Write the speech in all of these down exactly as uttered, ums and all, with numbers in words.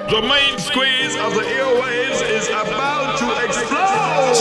The main squeeze of the airwaves is about to explode.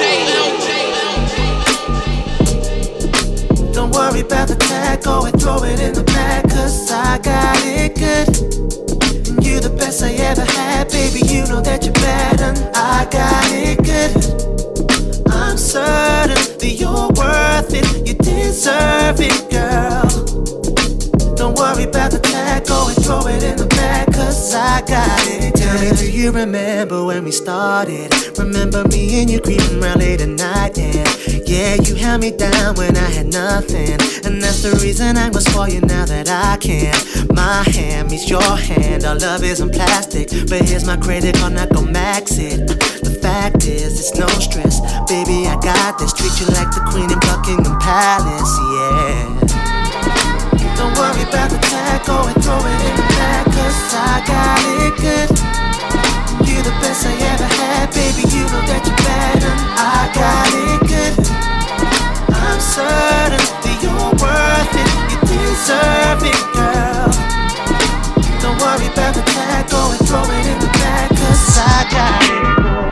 Don't worry about the tag, go and throw it in the bag, cause I got it good. And you the best I ever had, baby, you know that you're bad, and I got it good. I'm certain that you're worth it, you deserve it, girl. Don't worry about the tag, go and throw it in the bag, cause I got it. Tell me, do you remember when we started? Remember me and you creeping around late at night, yeah. Yeah, you held me down when I had nothing, and that's the reason I was for you now that I can. My hand meets your hand, our love isn't plastic, but here's my credit card, not gon' max it. The fact is, it's no stress, baby, I got this. Treat you like the queen in Buckingham Palace, yeah. Don't worry about the tag, go and throw it in the bag, cause I got it good. You the best I ever had, baby, you know that you're bad, and I got it good. I'm certain that you're worth it, you deserve it, girl. Don't worry about the tag, go and throw it in the bag, cause I got it.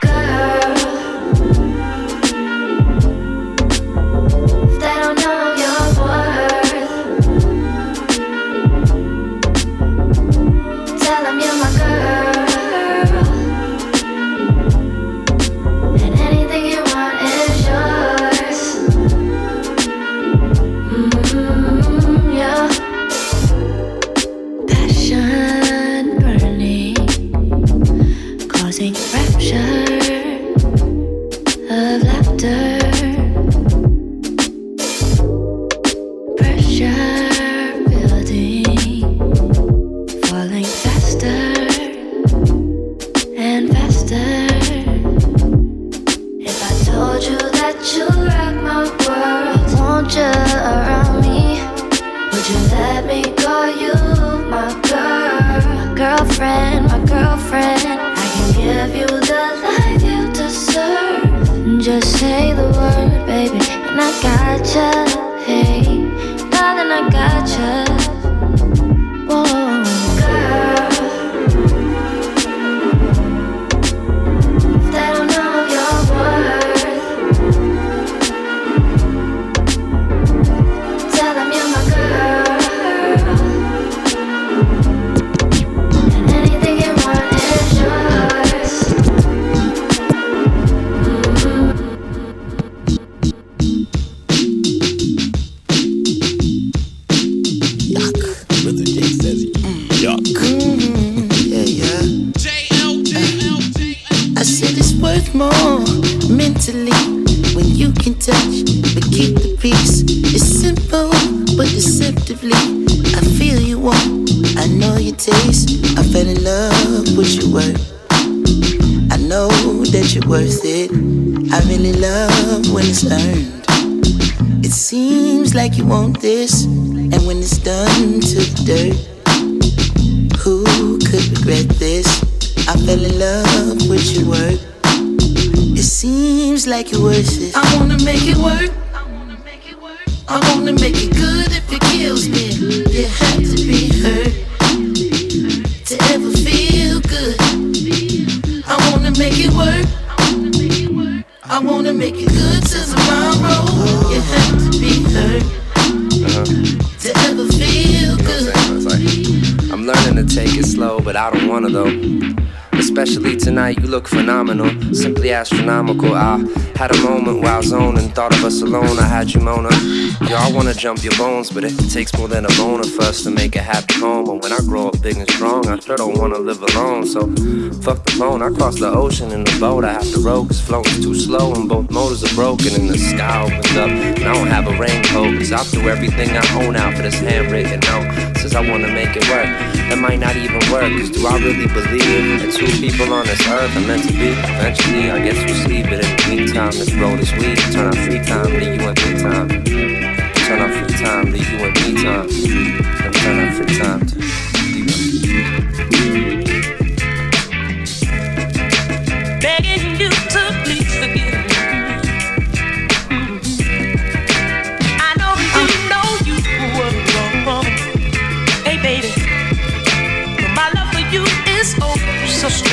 Like you want this, and when it's done to the dirt, who could regret this? I fell in love with your work. It seems like you're worth it. I wanna make it work. I wanna make it good if it kills me. You have to be hurt to ever feel good. I wanna make it work. I wanna make it good till tomorrow. You have to be hurt uh-huh. to ever feel good. You know what I'm, like, I'm learning to take it slow, but I don't wanna though. Especially tonight, you look phenomenal, simply astronomical. I had a moment where I zoned and thought of us alone. I had you Mona. Yo, I wanna jump your bones, but it takes more than a boner for us to make a happy home. But when I grow up big and strong, I sure don't wanna live alone. So fuck the phone, I cross the ocean in the boat. I have to row, cause floating's too slow and both motors are broken and the sky opens up. And I don't have a raincoat, cause I threw everything I own out for this handwritten note. Says I wanna make it work, that might not even work. Cause do I really believe that two people on this earth are meant to be? Eventually I guess we'll see, but in the meantime, let's roll this weed. Turn our free time to you and me time. Turn our free time to you and me time. And turn our free time to you and me. Begging you to please forgive me. I know you know you were wrong. Hey baby, my love for you is oh so strong.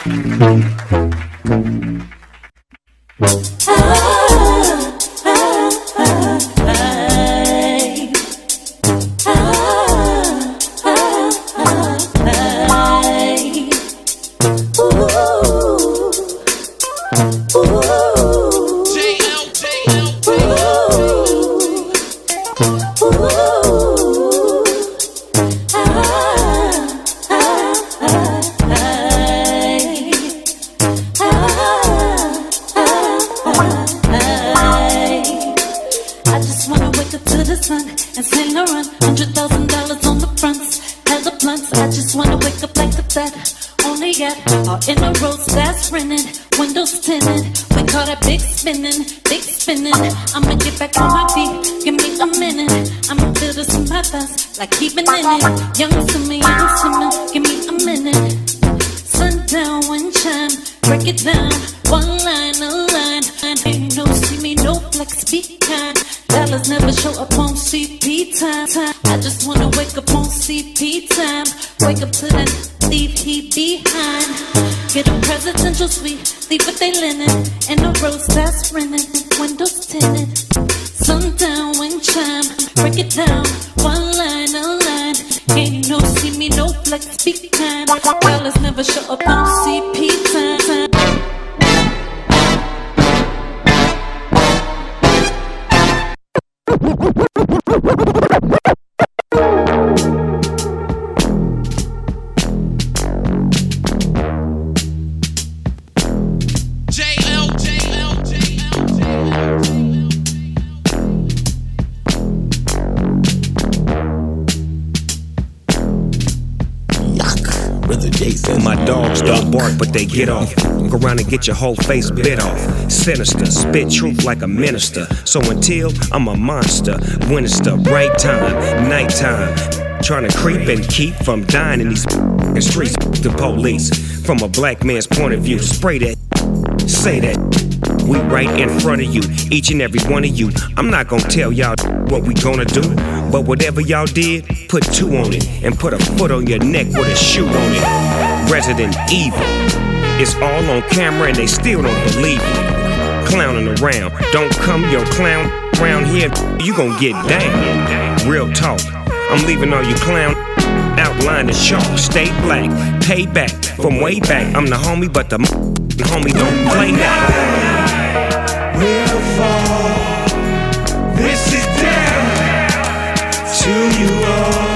Get off, go around and get your whole face bit off. Sinister, spit truth like a minister. So until I'm a monster, when it's the right time, nighttime, trying to creep and keep from dying in these streets. The police, from a black man's point of view, spray that, say that. We right in front of you, each and every one of you. I'm not gonna tell y'all what we gonna do, but whatever y'all did, put two on it and put a foot on your neck with a shoe on it. Resident Evil. It's all on camera and they still don't believe it. Clowning around, don't come your clown around here, you gon' get down. Real talk, I'm leaving all you clown outline the chalk. Stay black, pay back from way back. I'm the homie, but the homie don't play that. We'll fall. This is down to you all.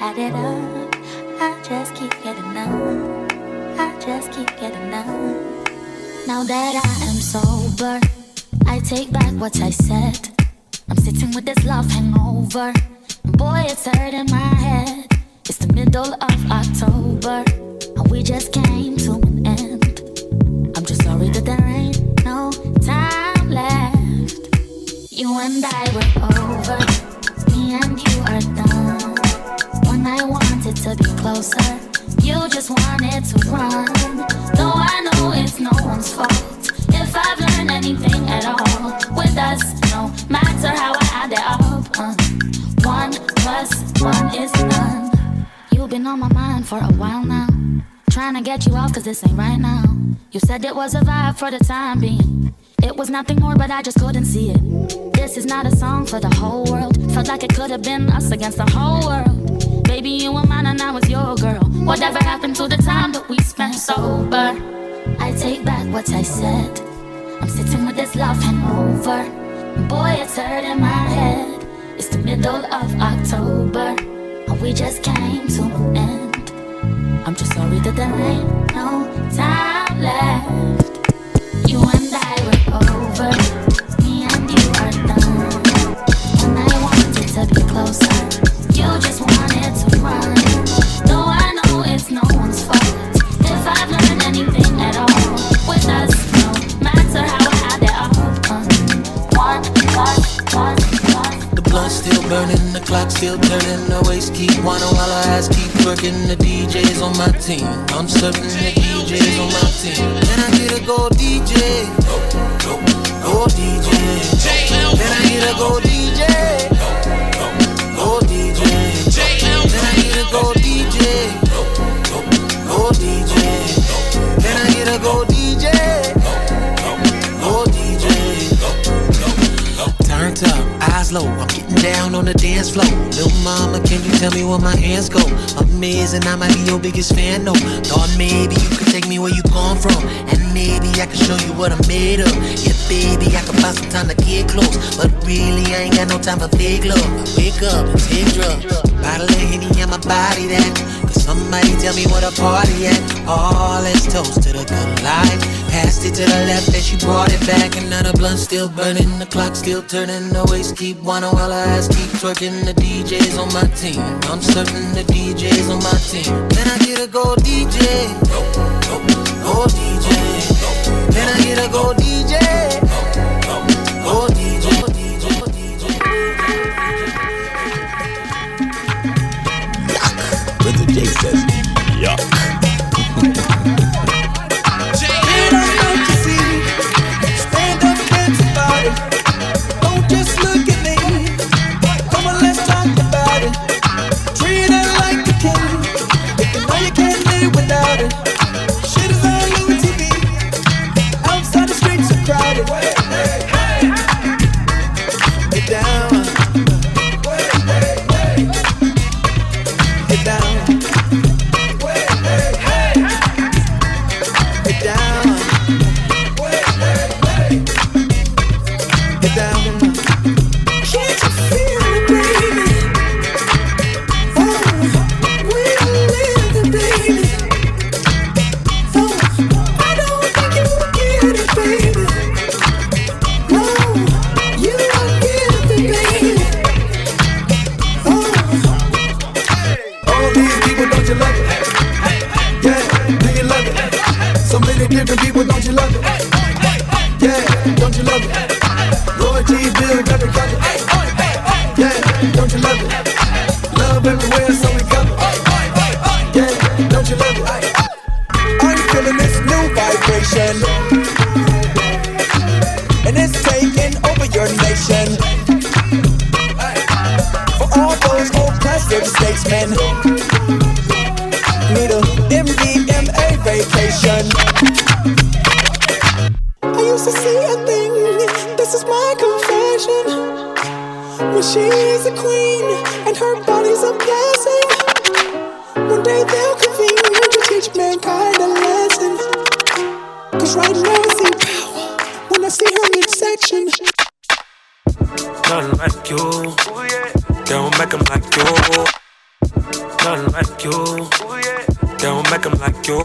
light it up. I just keep getting up. I just keep getting up. Now that I am sober, I take back what I said. I'm sitting with this love hangover. Boy, it's hurting my head. It's the middle of October, and we just came to an end. I'm just sorry that there ain't no time left. You and I were over, me and you are done. When I wanted to be closer, you just wanted to run. Though I know it's no one's fault. If I've learned anything at all, with us, no matter how I add it up, uh, one plus one is none. You've been on my mind for a while now, trying to get you off cause this ain't right now. You said it was a vibe for the time being. It was nothing more but I just couldn't see it. This is not a song for the whole world. Felt like it could have been us against the whole world. Baby, you were mine and I was your girl. Whatever happened to the time that we spent sober? I take back what I said. I'm sitting with this love hangover. Boy, it's hurting my head. It's the middle of October, and we just came to an end. I'm just sorry that there ain't no time left. You and I were over, me and you are done. When I wanted to be closer, you just wanted to run. Though I know it's no one's fault. If I've learned anything at all, with us, no matter how I add it up, uh, one plus one plus. The blunt still burning, the clock still turning, the waist keep whining while her ass keep working. The D J's on my team, I'm certain the D J's on my team. Then I get a go D J, go D J. Then I get a go D J, go D J. Then I get a go D J, go D J. Then I get a go D J, go D J. Turned up, eyes low, I'm getting down on the dance floor. Little mama, can you tell me where my hands go? Amazing, I might be your biggest fan, no. Thought maybe you could take me where you come from, and maybe I could show you what I'm made of. Yeah, baby, I could find some time to get close, but really I ain't got no time for fake love. I wake up and take drugs, bottle of Henny on my body that. Cause somebody tell me where the party at. Oh, let's toast to the good life. Passed it to the left and she brought it back. And now the blunt still burning, the clock still turning, the waist keep whining while her ass keep twerking. The D J's on my team, I'm certain the D J's on my team. Then I get a go D J, go D J. Then I get a go D J, go D J. Yuck, Brother Jay says yuck. nothing like you. They don't make them like you.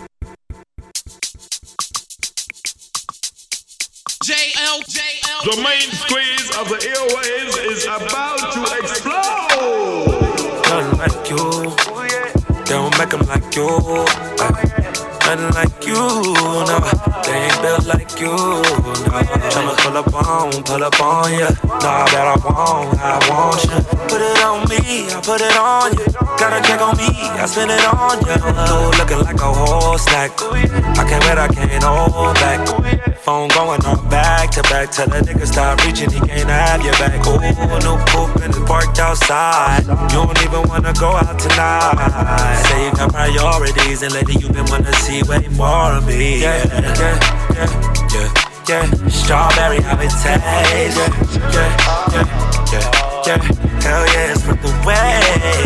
J L, J L. The main squeeze of the airwaves is about to explode. Nothing like you. They don't make them like you. Like, nothing like you, no. They ain't built like you, no. Tryna pull up on, pull up on ya. Nah, that I want, I want you. Put it on me, I put it on you. Got a check on me, I spend it on you. Ooh, looking like a whole snack. I can't wait, I can't hold back. Phone going on back to back. Tell a nigga stop reaching, he can't have your back. Ooh, no poop and it's parked outside. You don't even wanna go out tonight. Say you got priorities and lately you been wanna see way more of me. Yeah, yeah, yeah, yeah, yeah. Strawberry, how it tastes. Yeah, yeah, yeah, yeah, yeah. Hell yeah, it's from the way.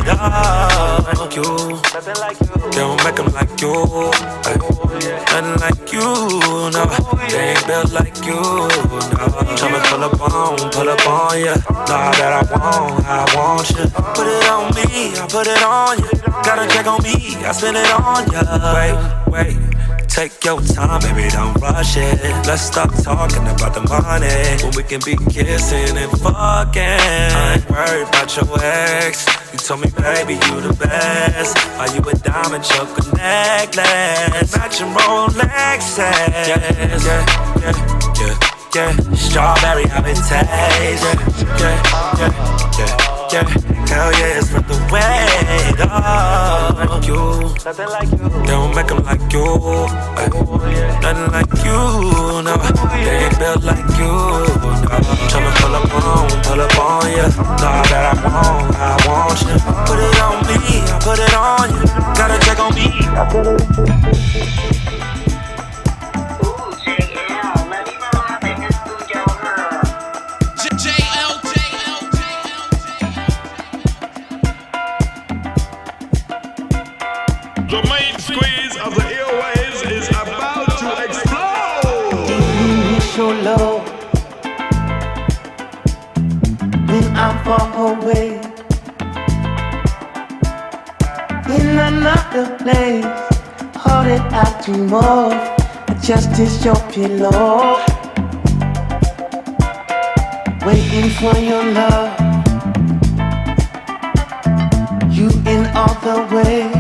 Oh, like you. They don't make them like you. Like, nothing like you, no. They ain't built like you, no. Tryna pull up on, pull up on ya. Nah, that I want, I want you. Put it on me, I put it on you. Got a check on me, I spend it on ya. Wait, wait. Take your time, baby, don't rush it. Let's stop talking about the money when we can be kissing and fucking. I ain't worried about your ex. You told me, baby, you the best. Are you a diamond choker necklace? Matching Rolexes. Yeah, yeah, yeah, yeah, yeah. Strawberry, how it tastes. Yeah, yeah, yeah, yeah. Yeah, hell yeah, it's from the way. Oh, like you. Nothing like you. They don't make them like you. Like, nothing like you, no. They ain't built like you, no. Tryna pull up on, pull up on ya. Nah, that I want, I want you. Put it on me, I put it on you. Got a check on me, I put it. The main squeeze of the airwaves is about to explode. Feeling so low when I'm far away in another place, holding out to more. Just as your pillow, waiting for your love. You in all the ways.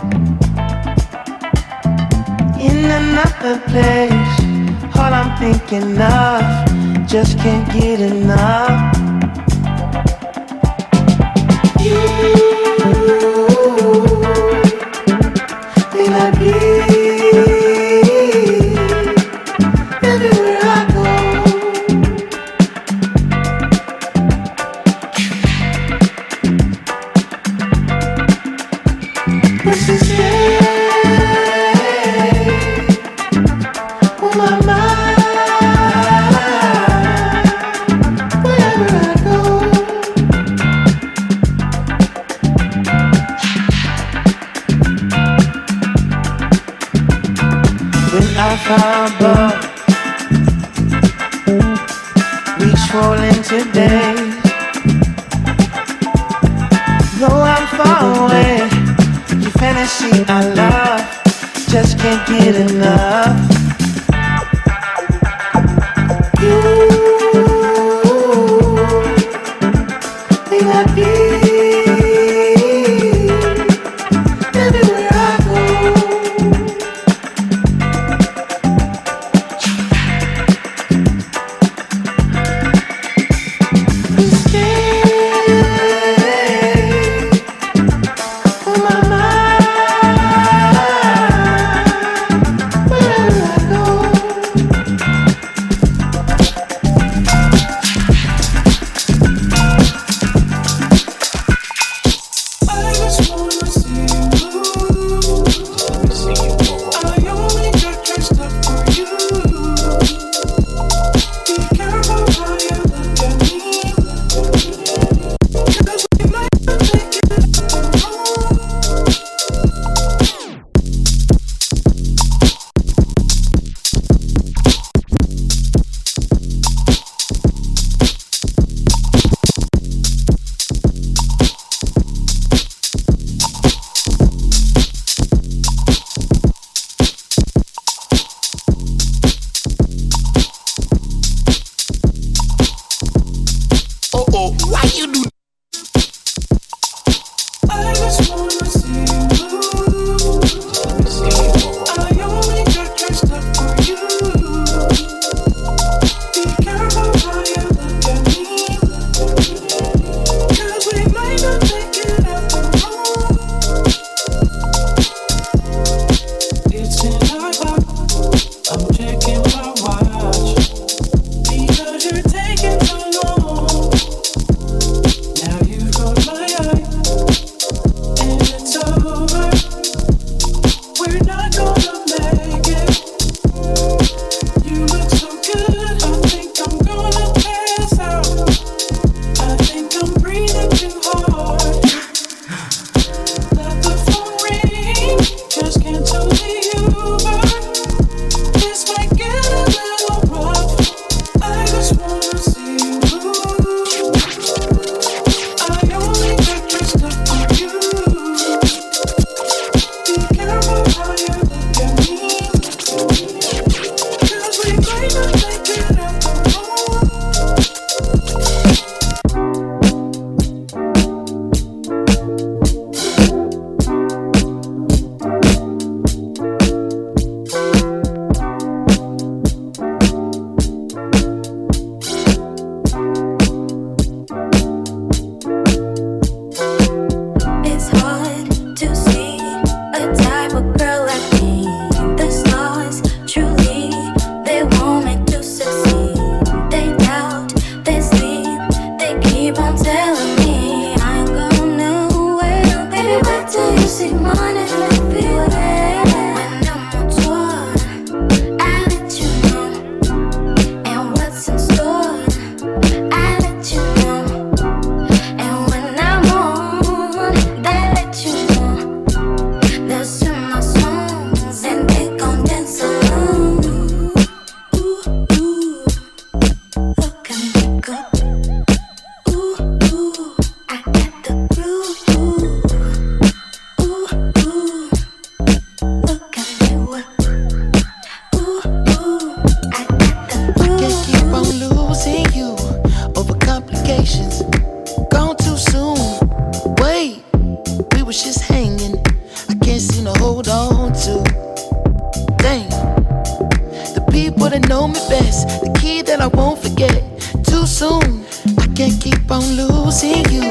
In another place, all I'm thinking of, just can't get enough. You, may not be everywhere I go. But she stay. Found love, reach for into days. Though I'm far away, your fantasy I love, just can't get enough. You may not be everywhere I go. people that know me best, the key that I won't forget. Too soon, I can't keep on losing you.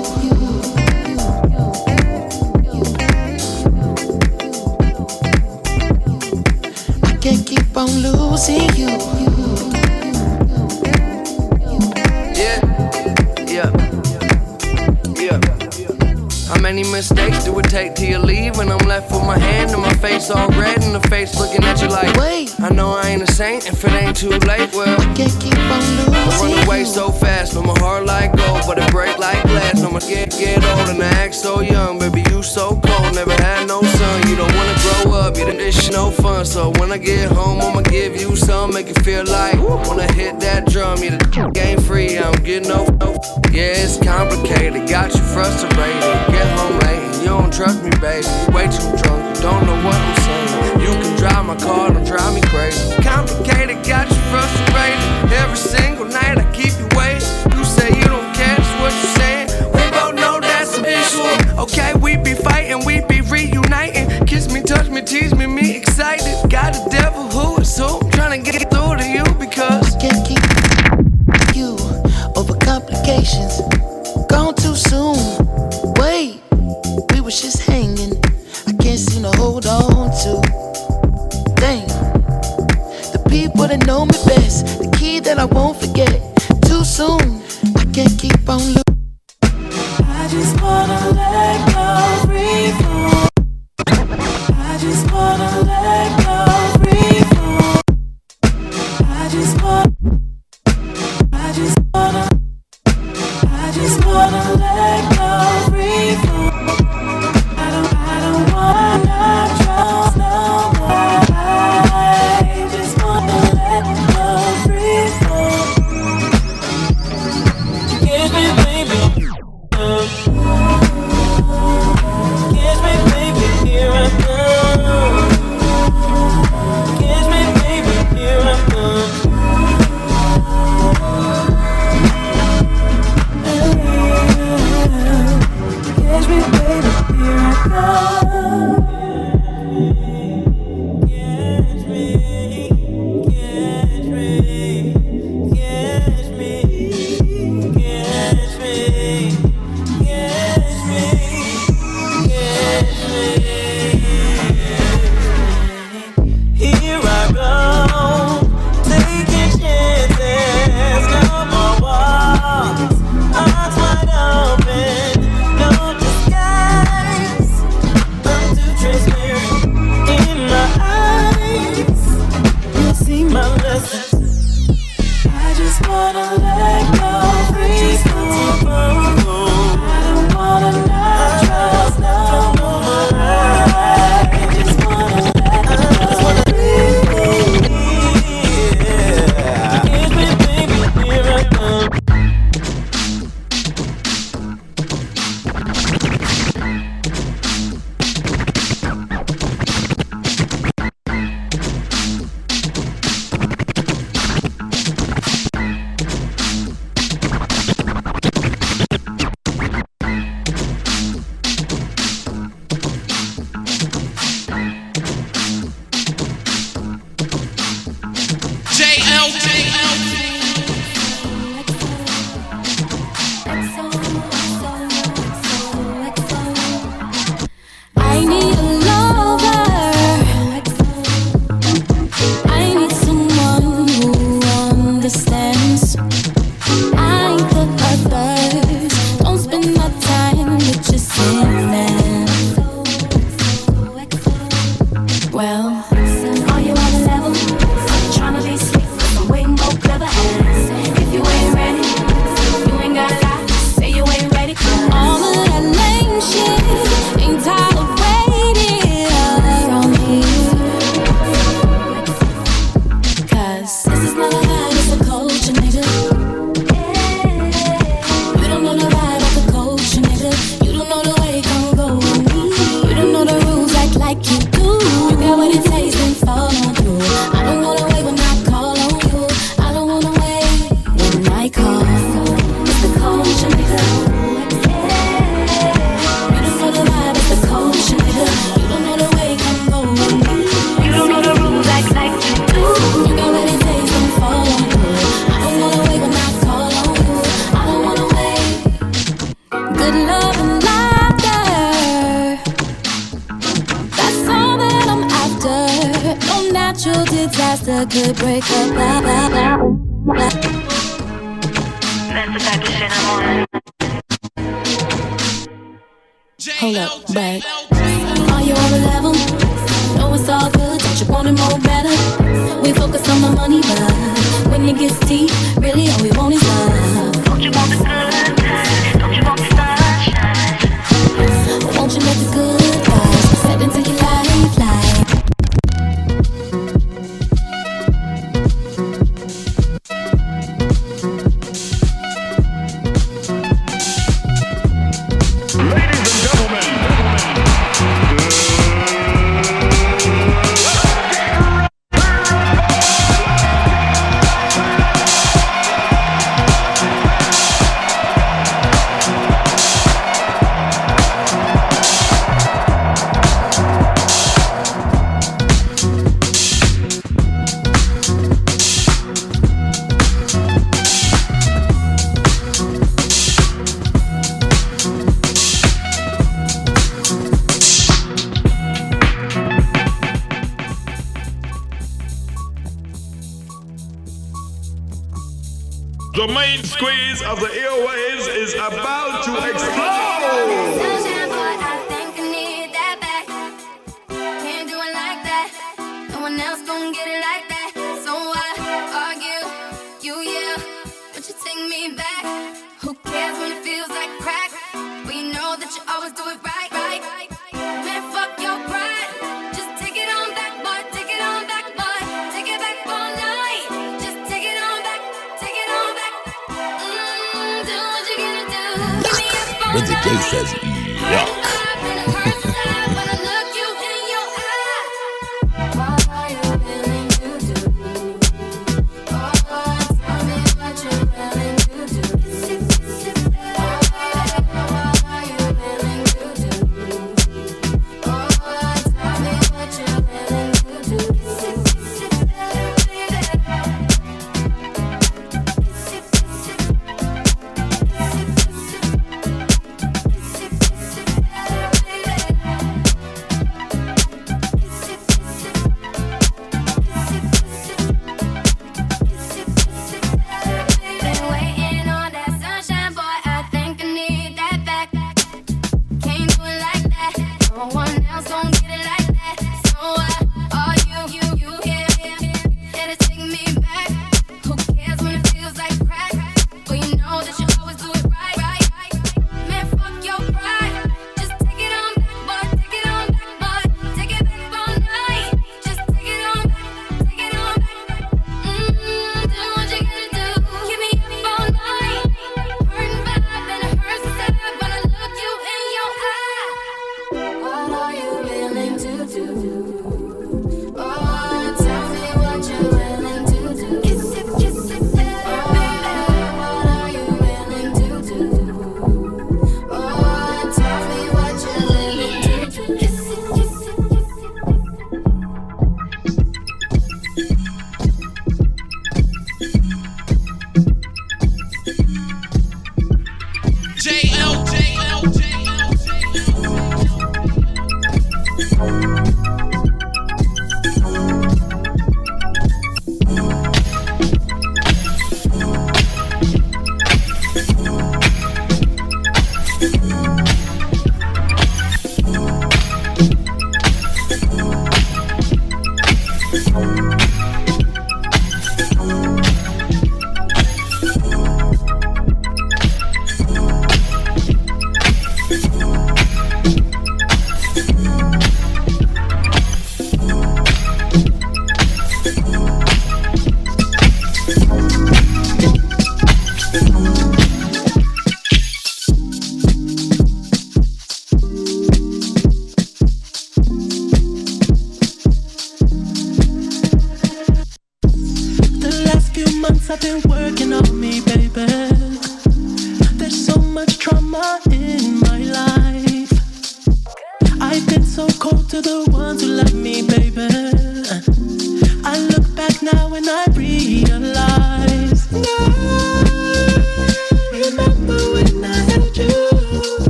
I can't keep on losing you. Yeah, yeah, yeah. How many mistakes do it take till you leave? And I'm left with my hand and my face all red and the face looking at you like, wait, I know I ain't a saint if it ain't too late. Well, I can't keep on losing. I run away so fast, no my heart like gold, but it break like glass. No my get get old and I act so young, baby you so cold, never had no son. You don't wanna grow up, you think this shit no fun. So when I get home, I'ma give you some, make it feel like when I hit that drum, you the game free. I don't get no, no. Yeah, it's complicated, got you frustrated. Get home late, and you don't trust me, baby. You way too drunk, you don't know what I'm saying. You can drive my car, don't drive me crazy. Complicated, got you frustrated. Every single night I keep you waiting. You say you don't care, that's what you're saying. We both know that's an issue. Okay, we be fighting, we be reuniting. Kiss me, touch me, tease me, me excited. Got a devil who is who, trying to get through to you because I can't keep you over complications. Gone too soon. Wait, we was just hanging. I can't seem to hold on to. Dang, the people that know me best, the key that I won't forget. Too soon, I can't keep on looking. I just wanna let go, free fall. I just wanna let go, free fall. I just want, I just wanna, I just wanna let go, free fall. I don't, I don't wanna trust no more. I just wanna let go, free fall. Give me, baby. Uh, Give me, baby, here I come. Give me, baby, here I come. Catch me, baby, here I come. Catch me, catch me, catch me, catch me, catch me, catch me. Here I go, taking chances, no more walks, eyes wide open, no disguise. I'm too transparent in my eyes. You'll see my lessons. I just wanna let go, free fall. I don't wanna not trust no more. I just wanna let go, free fall. Give me, baby, here I come. I need a lover. I need someone who understands. I ain't the others. Don't spend my time with your sinning. Well, are you on a level? Tryna be slick with some rainbow. natural disaster could break up. Blah, blah, blah. That's the type of shit I'm on. Hold up, back. Are you on the level? No, it's all good. Don't you want it more better? We focus on the money, but when it gets deep, really all we want is love. Don't you want the good times? Don't you want the sunshine? Won't you let the good vibes set into your lifeline? The main squeeze of the airwaves is about to explode. Sunshine boy, I think I need that back. Can't do it like that. No one else gon' get it like that. So I argue, you yeah, but you take me back. Who cares when it feels like crack? We know that you always do it right, right. Man, fuck your pride. Just take it on back, boy. Take it on back, boy. Take it back all night. Just take it on back. Take it on back. Mm, do what you gonna do. Give me a phone. When the J says yuck.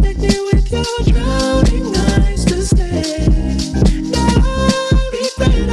Drowning eyes to stay. Now I regret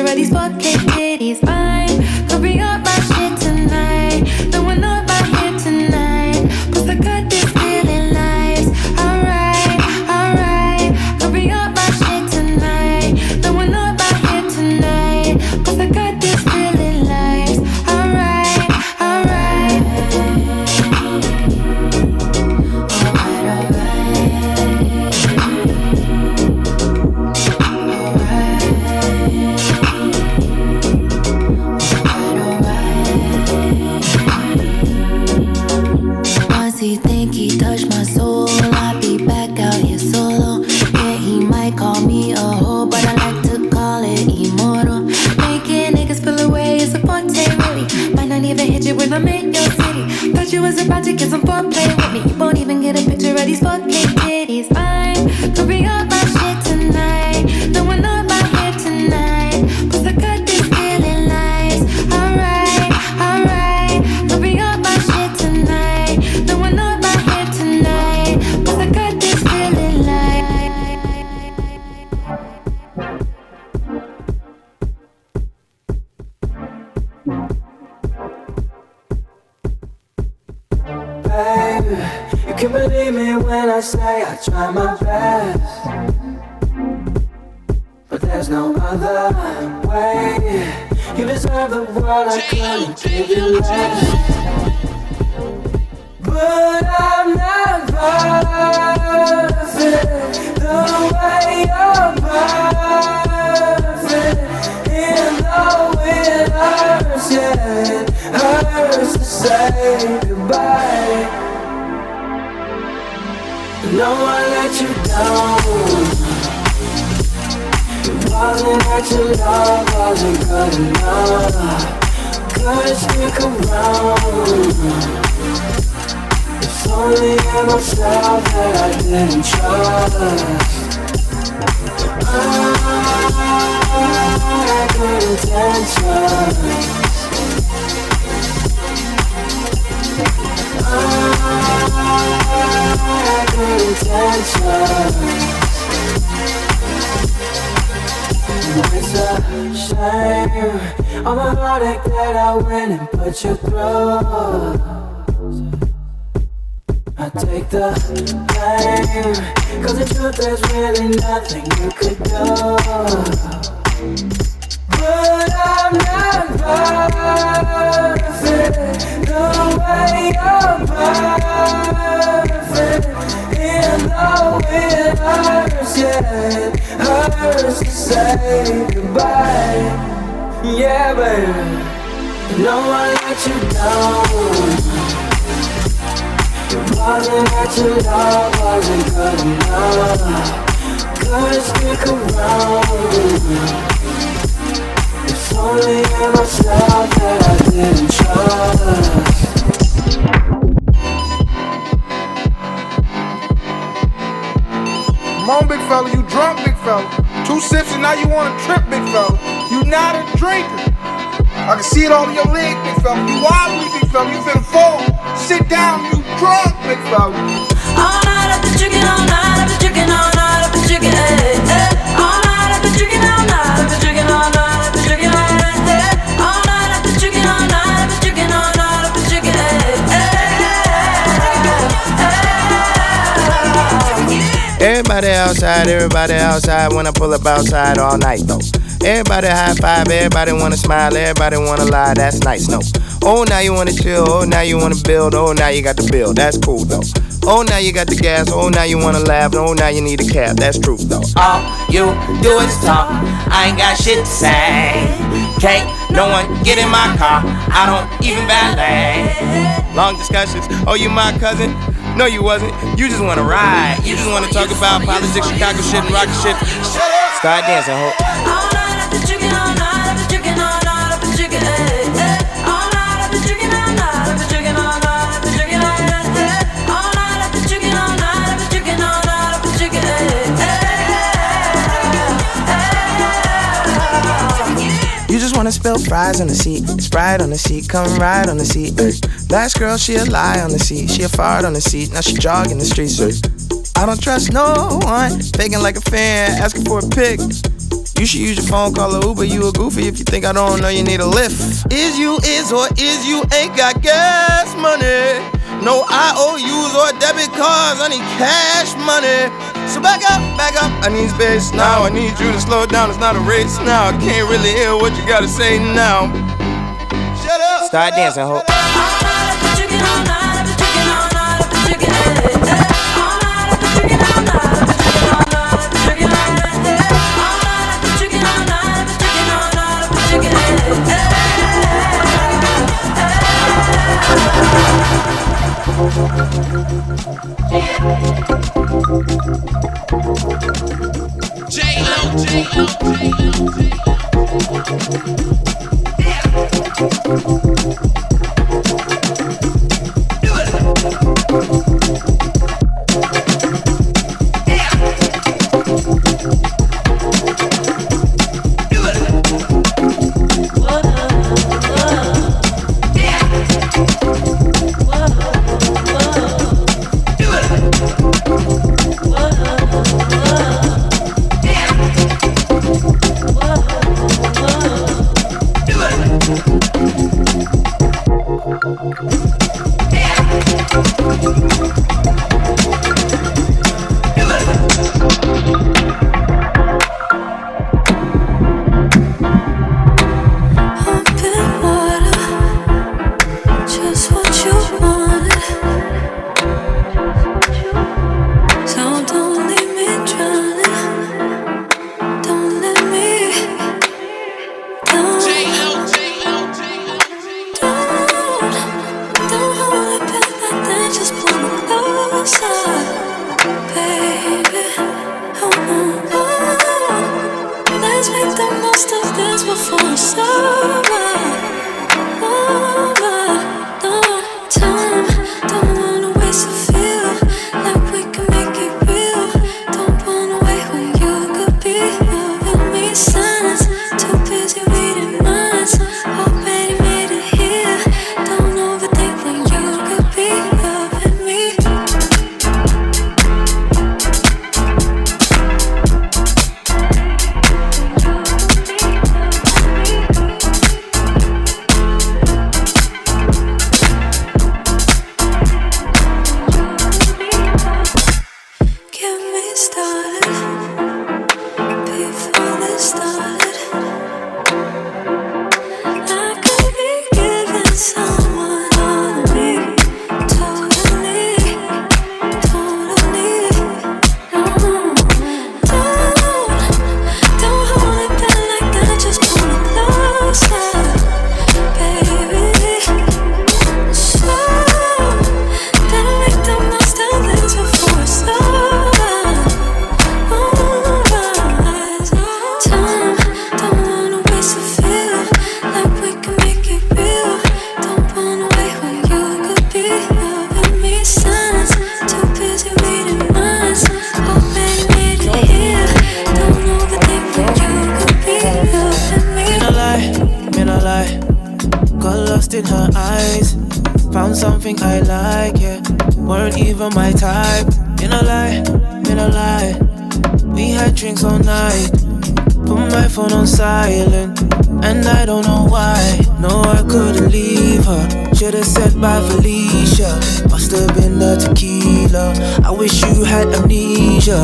of these four K titties. Fine, could bring up my shit tonight. No one know about here tonight. Plus I got this feeling nice. Alright, alright. Could bring up my shit tonight. No one know about here tonight. Plus I got this feeling nice. Alright, alright. Once he think he touched my soul, I'll be back out here solo. Yeah, he might call me a hoe, but I like to call it immortal. Making niggas pull away is a forte, really. Might not even hit you when I'm in your city. Thought you was about to get some foreplay with me. You won't even get a picture of these four K titties. Fine, could bring up my shit tonight. No one know about here tonight. Cause I got this feeling nice. Alright, alright. Could bring up my shit tonight. No one know about here tonight. Cause I got this feeling nice. Baby, you can believe me when I say I try my best, but there's no other way. You deserve the world, I couldn't give you less. But I'm not perfect the way you're perfect. And though it hurts, yeah, it hurts to say goodbye. No one let you down. It wasn't that your love wasn't good enough. Couldn't stick around. It's only in myself that I didn't trust. I had good intentions. I had good intentions. It's a shame, all the heartache that I went and put you through. I take the blame, cause the truth there's really nothing you could do. But I'm not perfect the way you're perfect. And though it hurts, yeah, it hurts to say goodbye. Yeah, baby, no one let you down. It wasn't that your love wasn't good enough. Couldn't stick around. It's only in myself that I didn't trust. Come on, big fella, you drunk, big fella. Two sips and now you want to trip, big fella. You not a drinker. I can see it all in your leg, big fella. You wobbly, big fella. You finna fall. Sit down, you drunk, big fella. All night I've been drinking, all night I've been drinking, all night I've been drinking, eh, eh. All night I've been drinking, all night I've been drinking, all night I've been drinking, eh, eh. All night I've been drinking, all night I've been drinking, all night I've been drinking, eh, eh. Everybody outside, everybody outside. When I pull up outside all night though. Everybody high five, everybody wanna smile, everybody wanna lie, that's nice, no. Oh, now you wanna chill, oh, now you wanna build, oh, now you got the bill, that's cool though. Oh, now you got the gas, oh, now you wanna laugh, oh, now you need a cab, that's true though. All you do is talk, I ain't got shit to say. Can't no one get in my car, I don't even valet. Long discussions, oh, you my cousin? No, you wasn't, you just wanna ride. You just wanna talk about politics, Chicago shit, and rocket shit. Start dancing, ho. All night I've been drinking, all night I've been drinking, all night I've been drinking, eh, eh. All night I've been drinking, all night I've been drinking, all night I've been drinking, eh, eh. All night I've been drinking, all night I've been drinking, all night I've been drinking, eh, eh. You just wanna spill fries on the seat, Sprite on the seat, come ride on the seat. Ay. Last girl, she a lie on the seat, she a fart on the seat, now she jogging the streets. Ay. I don't trust no one, faking like a fan, asking for a pic. You should use your phone, call a Uber. You a goofy if you think I don't know you need a lift. Is you is or is you ain't got gas money? No I O Us or debit cards, I need cash money. So back up, back up, I need space now. I need you to slow down, it's not a race now. I can't really hear what you gotta say now. Shut up. Start dancing, ho. in her eyes. Found something I like, yeah. Weren't even my type. In a lie, in a lie. We had drinks all night. Put my phone on silent, and I don't know why. No, I couldn't leave her. Should've said bye, Felicia. Must've been the tequila. I wish you had amnesia.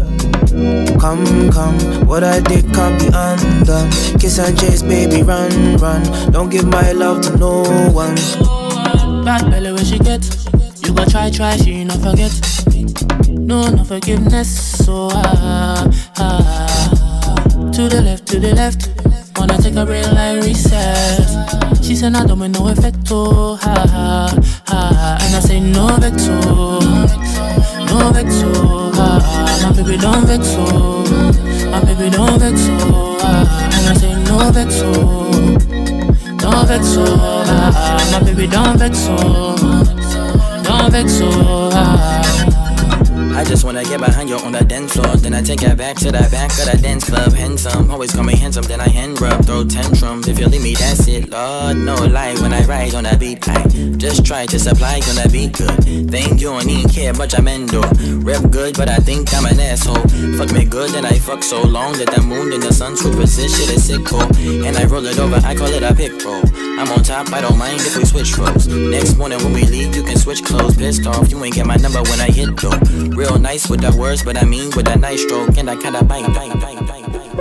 Come, come, what I did can't be undone. Kiss and chase, baby, run, run. Don't give my love to no one. Bad belly where she get. You go try, try, she not forget. No, no forgiveness. So ah, ah. To the left, to the left. Wanna take a break like reset. She said I don't make no effect, oh, ha, ha, ha. And I say no vex, oh, no vex, oh, ha, ha. My baby don't vex, oh, my baby don't vex, oh, ha, ha. And I say no vex, oh, no vex, oh, ha, ha. My baby don't vex, oh, don't vex, oh, ha, ha. I just wanna get behind you on the dance floor. Then I take it back to the back of the dance club. Handsome, always call me handsome. Then I hand rub, throw tantrums. If you leave me, that's it, Lord. No lie when I ride on the beat. I just try to supply, gonna be good. Think you don't even care much, I'm endo. Rep good, but I think I'm an asshole. Fuck me good, then I fuck so long that the moon and the sun superposition is sick cool. And I roll it over, I call it a pick roll. I'm on top, I don't mind if we switch roles. Next morning when we leave, you can switch clothes. Pissed off, you ain't get my number when I hit though. Real nice with the words, but I mean with a nice stroke. And I kinda bang, bang, bang, bang, bang, bang.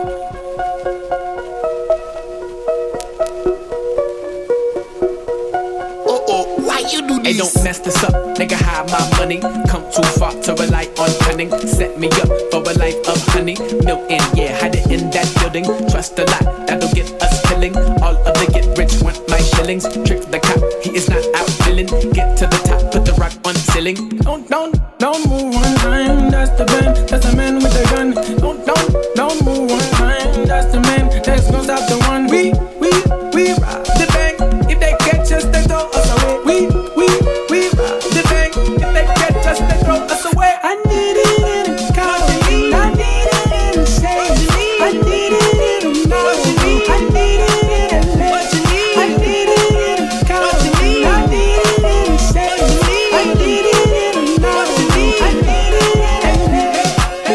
Hey, don't mess this up, nigga, hide my money. Come too far to rely on cunning. Set me up for a life of honey. Milton, yeah, hide it in that building. Trust a lot, that'll get us killing. All of the get rich want my shillings. Trick the cop, he is not out feeling. Get to the top, put the rock on ceiling. Don't, don't, don't move one time. That's the man, that's the man with the gun. Don't, don't, don't move one time. That's the man that's gonna stop the one. We, we, we rob the bank. If they catch us, they throw us away. We, we, we rob the bank. If they catch us, they throw us away. I need it in a car. I need it in a shade. I need it in a mouth. I need it in a leg. I need it in a car. I need it in a shade. I need it in a mouth. I need it in a leg.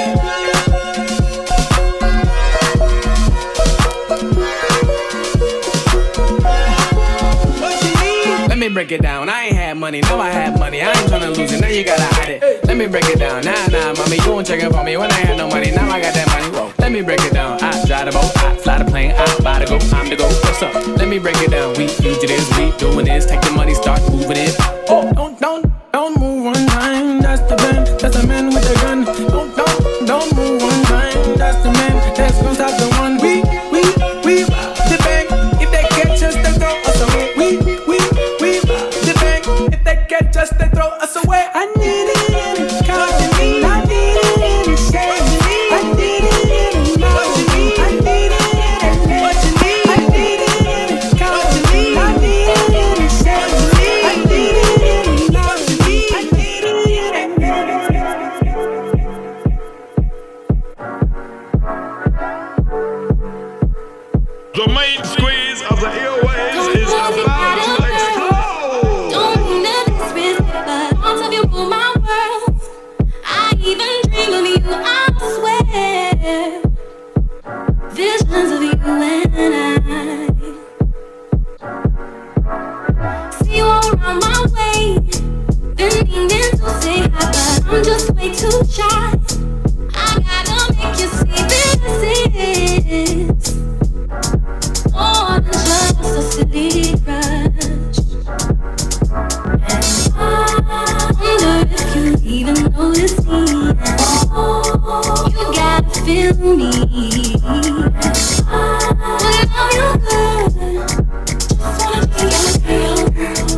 Let me break it down. I ain't had money, now I have money. I ain't tryna lose it, now you gotta hide it. Let me break it down. Nah, nah, mommy, you won't check it for me when I had no money. Now I got that money. Whoa. Let me break it down. I drive the boat, I fly the plane, I buy the go, I'm the go. What's up? Let me break it down. We fugitives, we doing this. Take the money, start moving it. Oh, don't, don't, don't move one time. That's the man, that's the man with the gun. Don't, don't, don't move one time. That's the man that's gonna stop the one. We, we, we rob the bank. If they catch us, they throw us away. We, we, we rob the bank. If they catch us, they throw us away. I need it in a car. I need it in a shade. I need it in a mouth. I need it in a leg. I need it in a car. I need it in a shade. I need it in a mouth. I need it in a The main squeeze of the airwaves is about to explode. Don't need to disrespect, but thoughts of you rule my world. I even dream of you, I swear. Visions of you and I. See you all around my way, bending in to say hi, but I'm just way too shy. I gotta make you see this is more than just a silly crush. And I wonder if you even notice me. You gotta feel me. Without you, good. Just wanna be your girl.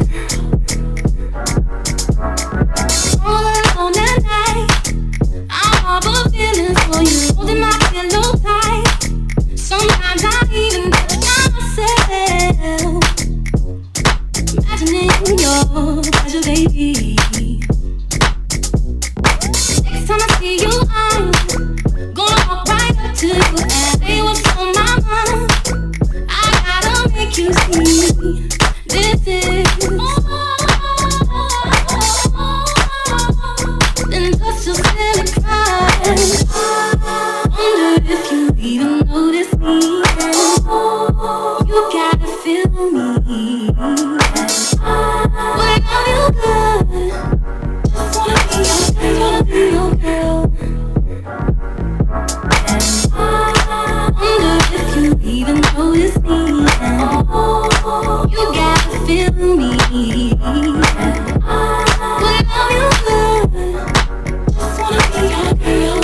All alone at night, I harbor feelings for you, holding my pillow tight. Sometimes I even touch myself, imagining your pleasure, baby. Next time I see you, I'm gonna walk right up to you and say what's on my mind. I gotta make you see this is more than just a silly crush. Wonder if you even notice me. You gotta feel me. Without you, good. Just wanna be your, wanna be your girl. And I wonder if you even notice me. You gotta feel me. Without you, good. Just wanna be your girl.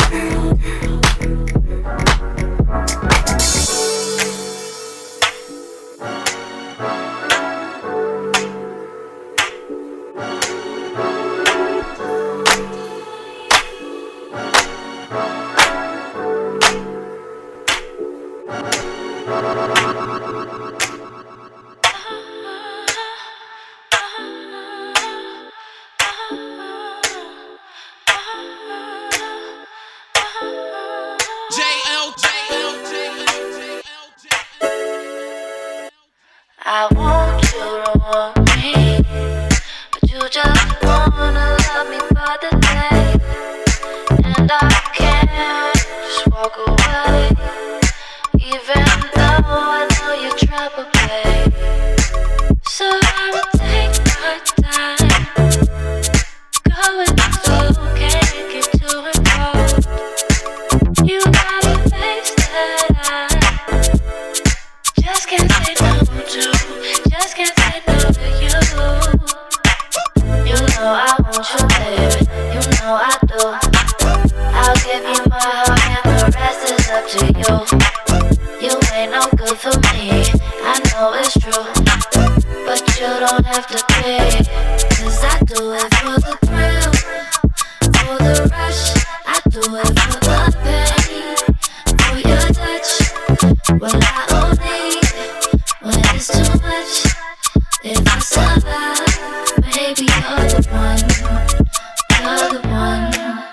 I want you to want me, but you just wanna love me for the day, and I can't just walk away, even though I know you're trouble, babe. So I will take my time, going slow, can't get too involved. You got a face that I just can't say no to, just can't say no to you. You know I want you, baby, you know I do. I'll give you my heart and the rest is up to you. You ain't no good for me, I know it's true, but you don't have to pay, cause I do it for the thrill, for the rush. I do it for the pain, for your touch. Well, I only when it's too much. If I survive, maybe you're the one, you're the one.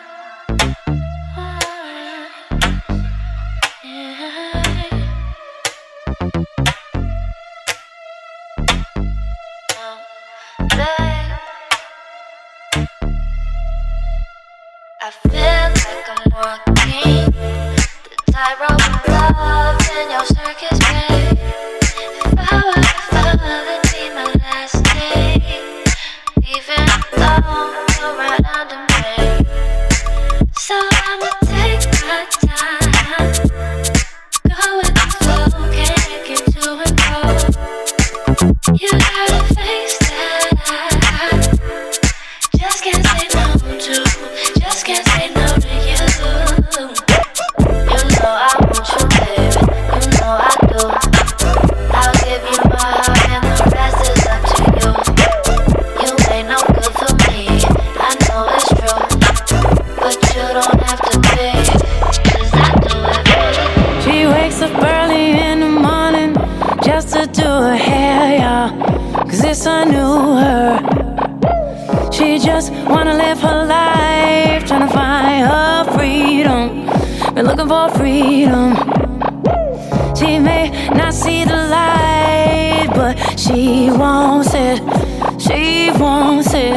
I feel like I'm walking the tightrope of love in your circus, babe. If I were to fall, it'd be my last day, even though you're right under me. So I'ma take my time, go with the flow, can't get too involved. You got a face that I just can't say no to, just can't say no to you. You know I want you, baby, you know I do. I'll give you my heart and the rest is up to you. You ain't no good for me, I know it's true, but you don't have to pay, cause I do it for you. She wakes up early in the morning just to do her hair, y'all, cause it's a new her. She just wanna live her life, tryna find her freedom, been looking for freedom. She may not see the light, but she wants it, she wants it.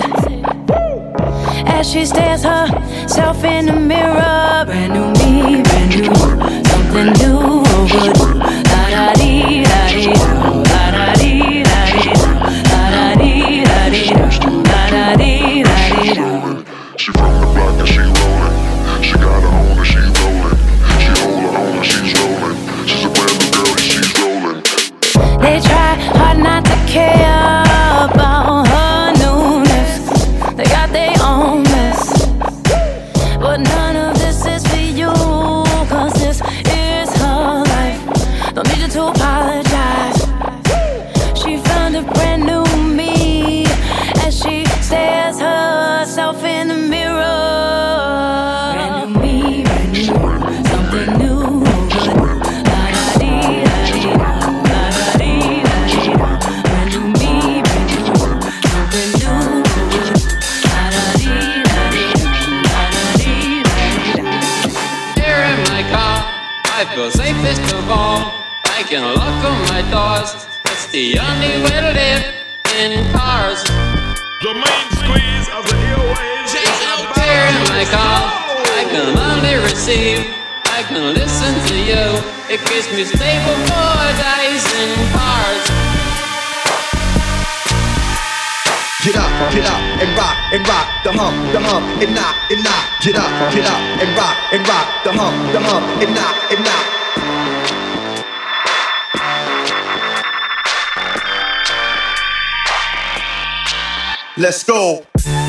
As she stares herself in the mirror, brand new me, brand new, something new over. La da dee da dee da, la da dee da dee da, la da dee da dee da, la da dee da dee da. She from the block and she rollin'. She got her own and she rollin'. She hold her own and she's rollin'. She's a brand new girl and she's rollin'. They try hard not to care about her newness. They got their own mess, but none of this is for you, cause this is her life. Don't need you to apologize. She found a brand new me as she stares herself in the mirror. Brand new me, brand new, something new. La da dee da dee da, la da dee da dee da. Brand new me, brand new, something new. La da dee da dee da, la da dee da dee da. Here in my car, I feel safest of all. I can lock on my doors. It's the only way to live in cars. The main squeeze of the airwaves. Here in my car, I can only receive. I can listen to you. It keeps me stable for days in cars. Get up, get up, and rock, and rock, the hump, the hump, and knock, and knock. Get up, get up, and rock, and rock, the hump, the hump, and knock, and knock. Let's go.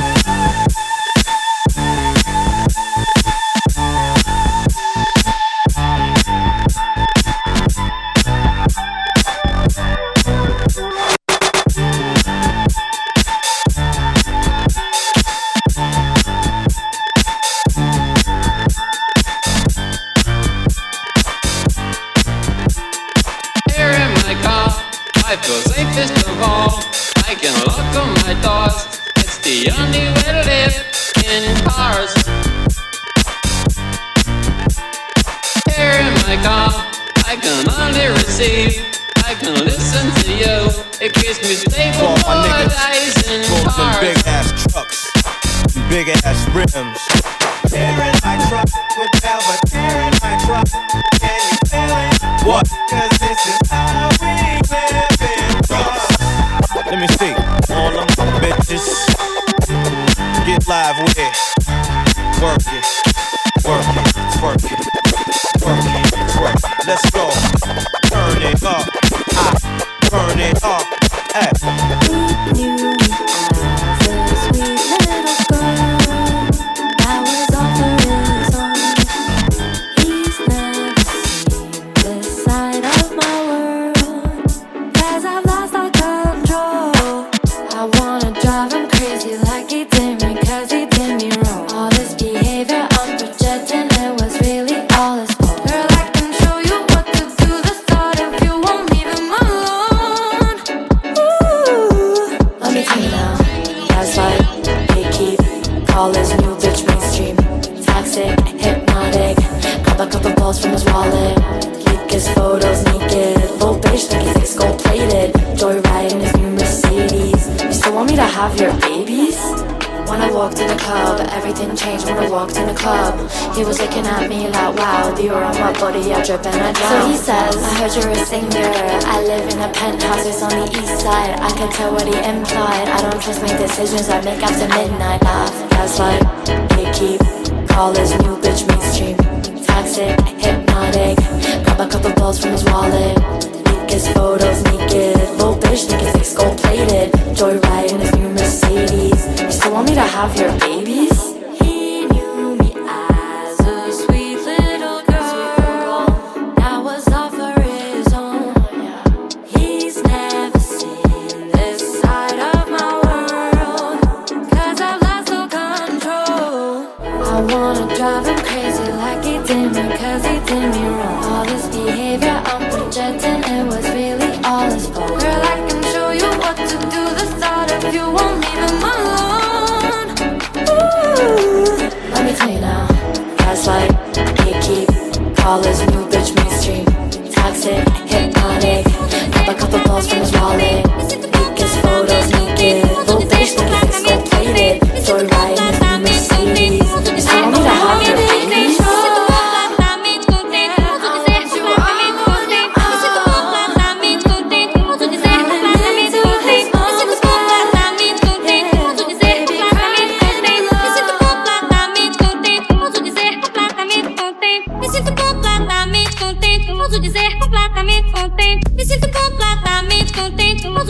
Here in my car, I feel safest of all. I can lock on my doors. It's the only way to live in cars. Here in my car, I can only receive. I can listen to you. It gives me stable days and cars. Big ass trucks, big ass rims. Tearing my truck with Velvet, tearing my truck. Can you feel it? What? Cause this is how we live in trucks. Let me see. All them bitches get live with it. Work it, work it, twerk it, work it, twerk it. Let's go. Turn it up, I turn it up. Hey. From his wallet, leak his photos naked. Low bitch, think he's like gold plated. Joyride in his new Mercedes. You still want me to have your babies? When I walked in the club, everything changed when I walked in the club. He was looking at me like, wow, Dior on my body, I drip and I drown. So he says, I heard you're a singer. I live in a penthouse, it's on the east side. I could tell what he implied. I don't trust my decisions I make after midnight. Laugh, gaslight, gatekeep. Call his new bitch mainstream. Toxic, hypnotic. Grab a couple balls from his wallet. Leak his photos naked. Low bitch, think it's like gold plated. Joyride in his new Mercedes. You still want me to have your babies? He knew me as a sweet little girl that was all for his own. He's never seen this side of my world, cause I've lost all control. I wanna drive him crazy like he did me, cause he did me wrong. All this behavior I'm projecting, it was really all his fault. Girl, I can show you what to do. The thought of you won't leave him alone. Ooh. Let me tell you now. Gaslight, gatekeep. Call his new bitch mainstream. Toxic, hypnotic. Grab a couple balls from his wallet. Leak his photos naked. Little bitch, think he's like gold plated. Joyride in his new Mercedes. You still want me to have your babies? Completamente contente, posso dizer completamente contente. Me sinto completamente contente, posso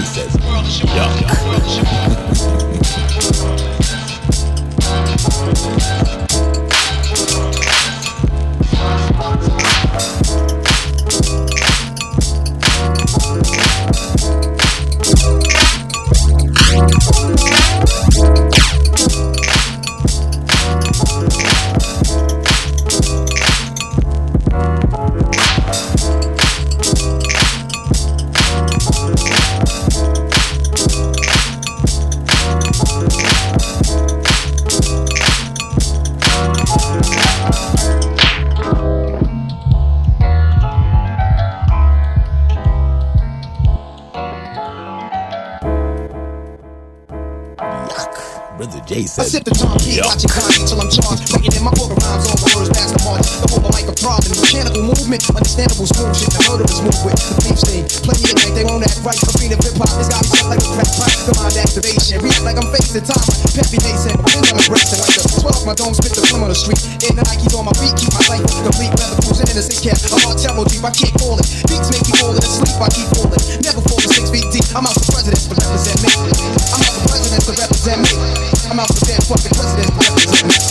says, yuck. I sip the Tom P, watch it Kanye till I'm charged. Writing in my book of rhymes, all the words past the mark. The whole like a problem, mechanical movement, understandable smooth shit. The murderers move with the beef stain. Play me tonight, they won't act right. A beat of hip hop, this got me shut like a crack pipe. The mind activation, react like I'm facing time. Peppy Mason, then I'm aggressing like the twelve. My dome spit the film on the street. In the Nikes on my feet, keep my life complete. Leather cruising in a six cat. I'm on tempo deep, I can't call it. Beats make me falling asleep, I keep falling. Never falling six feet deep. I'm out for presidents to represent me. I'm out for presidents to represent me. I'm out for dead fucking presidents to represent me.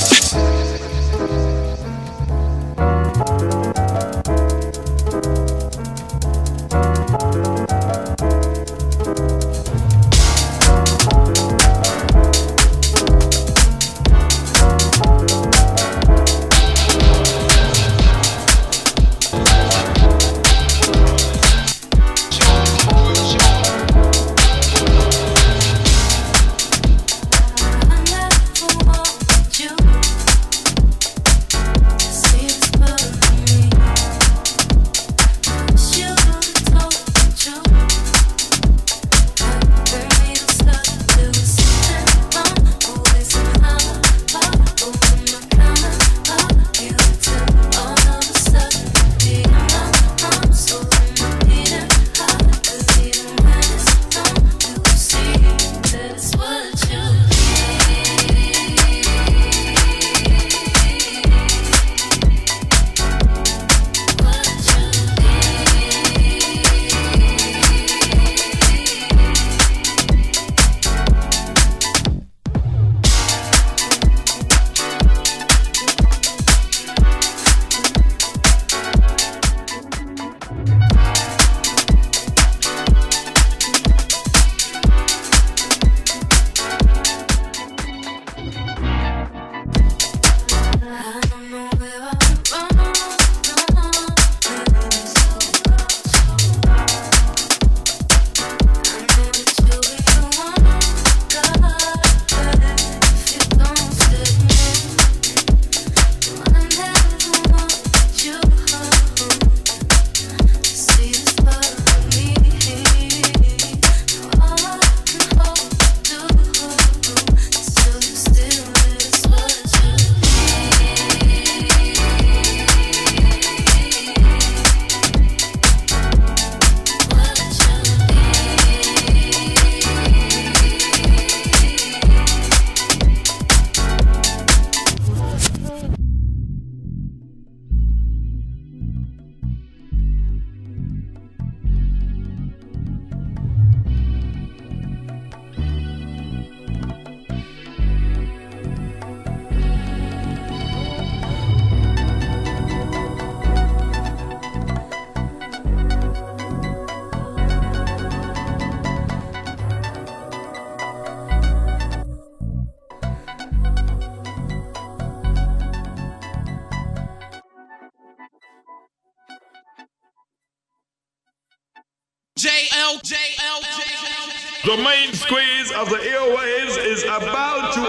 J L, J L, J L. The main squeeze of the airwaves is about to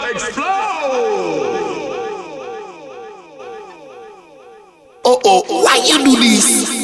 explode. Oh, oh, why you do this?